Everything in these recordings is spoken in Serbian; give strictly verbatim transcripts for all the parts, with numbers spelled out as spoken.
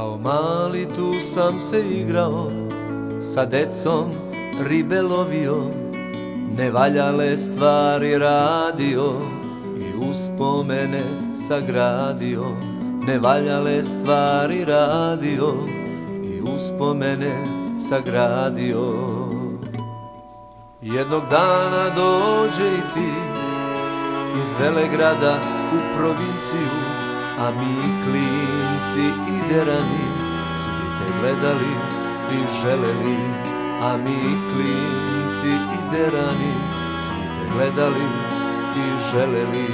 Kao mali tu sam se igrao, sa decom ribe lovio, nevaljale stvari radio i uspomene sagradio. Nevaljale stvari radio i uspomene sagradio. Jednog dana dođe i ti iz Velegrada u provinciju, a mi klinci i derani svi te gledali i želeli. A mi klinci i derani svi te gledali i želeli.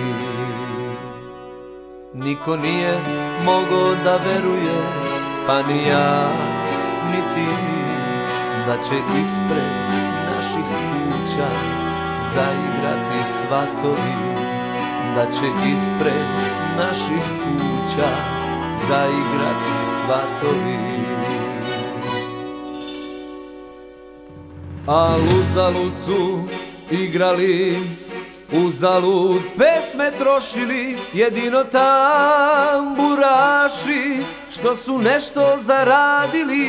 Niko nije mogao da veruje, pa ni ja, ni ti, da će ispred naših kuća zaigrati svatovi. Da će ispred naših kuća zaigrati svatovi. Al uzalud su igrali, uzalud pesme trošili, jedino tamburaši što su nešto zaradili.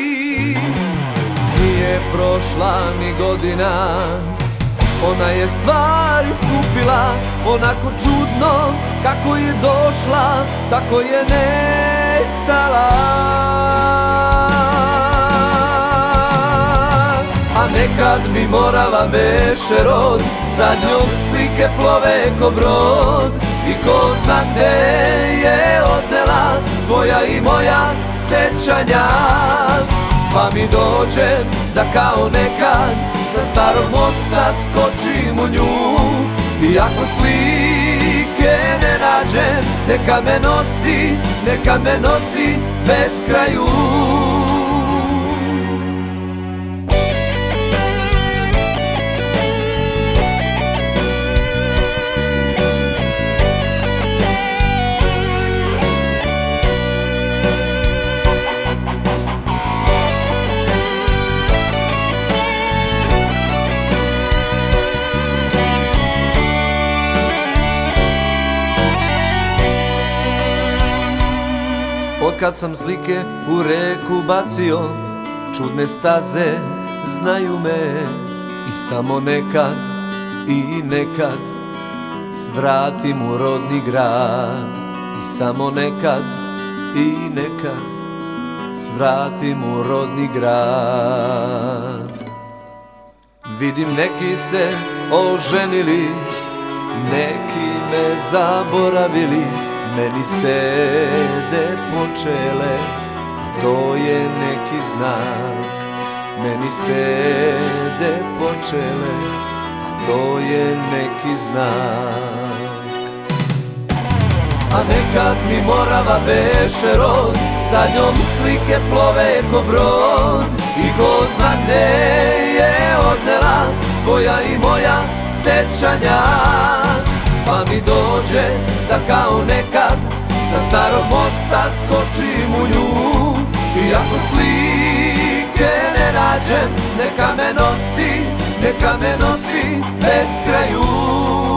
Nije prošla ni godina, ona je stvari skupila, onako čudno kako je došla, tako je nestala. A nekad mi Morava beše rod, za njom slike plove ko brod, i ko zna gde je odnela tvoja i moja sećanja. Pa mi dođe da kao nekad sa starog mosta skočim u nju, i ako slike ne nađem, neka me nosi, neka me nosi bez kraju. Otkad sam slike u reku bacio, čudne staze znaju me, i samo nekad i nekad svratim u rodni grad. I samo nekad i nekad svratim u rodni grad. Vidim neki se oženili, neki me zaboravili, meni sede počele, a to je neki znak. Meni sede počele, a to je neki znak. A nekad mi Morava beše rod, za njom slike plove ko brod, i ko zna gde je odnela tvoja i moja sećanja. Pa mi dođe da kao nekad sa starog mosta skočim u nju, i ako slike ne nađem, neka me nosi, neka me nosi bez kraju.